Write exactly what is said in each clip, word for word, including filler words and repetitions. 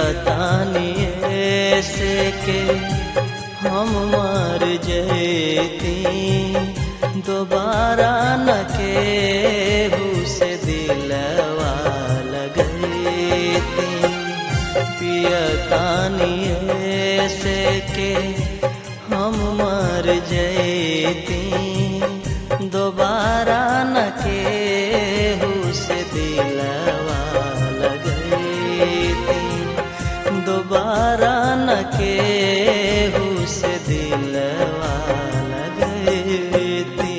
पियतानी ऐसे के हम मर जैती, दोबारा न केहू से दिलवा लगैती। पियतानी ऐसे के हम मर जैती, दोबारा न केहू से दिलवा लगैती, दोबारा न केहू से दिलवा लगैती।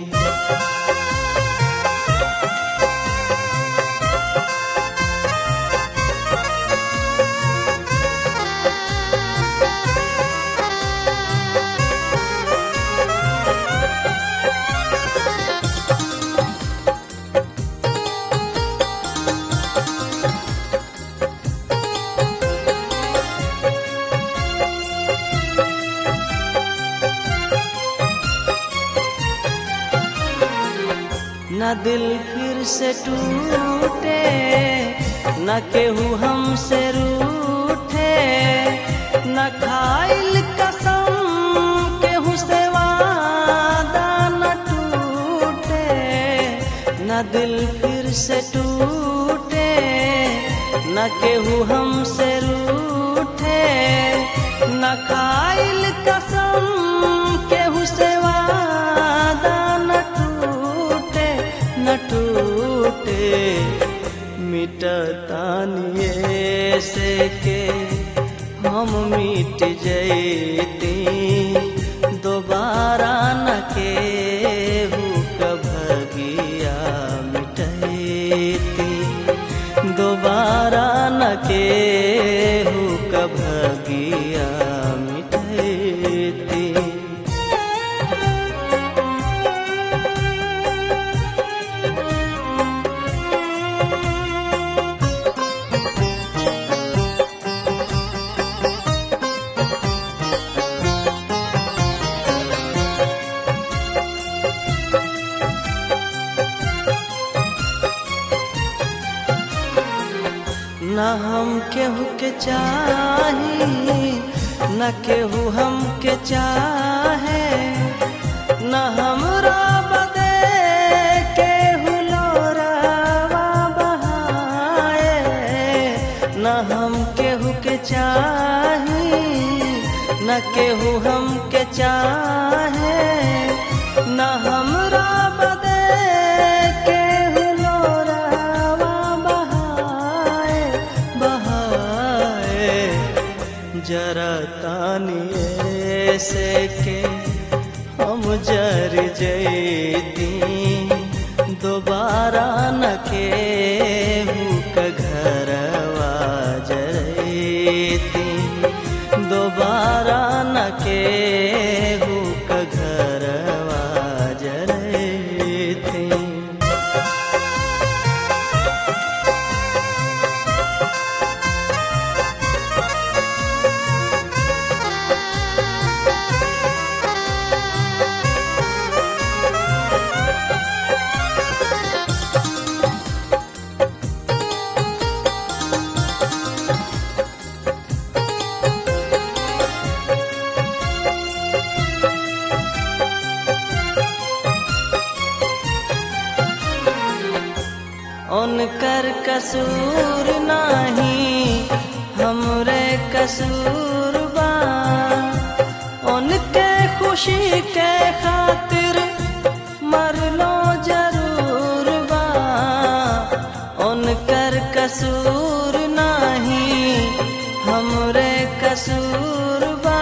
न दिल फिर से टूटे, न केहू हमसे रूठे, न खाइल कसम केहू से वादा न टूटे। न दिल फिर से टूटे, न केहू हमसे रूठे, न खाइल कसम केहू से वादा न टूटे, न टूटे। मिटतानी ऐसे के हम मिट जैती, दोबारा न केहू क भगिया मिटैती, दोबारा न केहू क भगिया मिटैती। न हम केहू के चाही, न केहू हम के चाहे, न हमरा बदे केहू लोरावा बहाए। न हम केहू के चाही, न केहू हम के चाहे, न हमरा बदे केहू लोरावा बहाए बहाए। जरा तानी ऐसे के हम जर जैती, दोबारा न केहू क घरवा जरैती, दोबारा न केहू क घरवा जरैती। उनकर कसूर नाही हमरे कसूर बा, उनके खुशी के खातिर मरलो जरूर बा। उनकर कसूर नाही हमरे कसूर बा,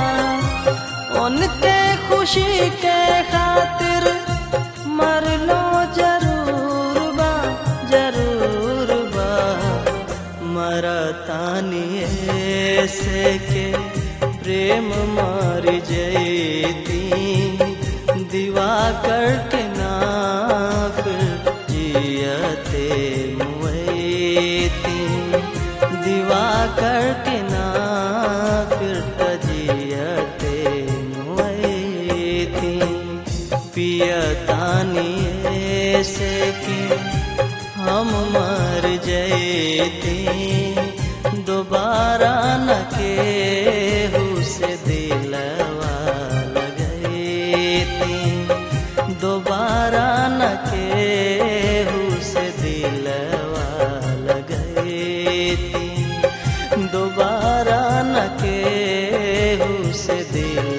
उनके खुशी के खातिर मरलो जरूर बा जरूर बा। मरतानी ऐसे के प्रेम मार जैती, दिवाकर के ना फिर जियते मुएती, दिवाकर के ना फिर जियते मुएती। पियतानी ऐसे के हम मर जैती, दोबारा दोबारा न केहू से दिलवा लगैती, दोबारा न केहू से दिलवा लगैती, दोबारा न केहू से दिल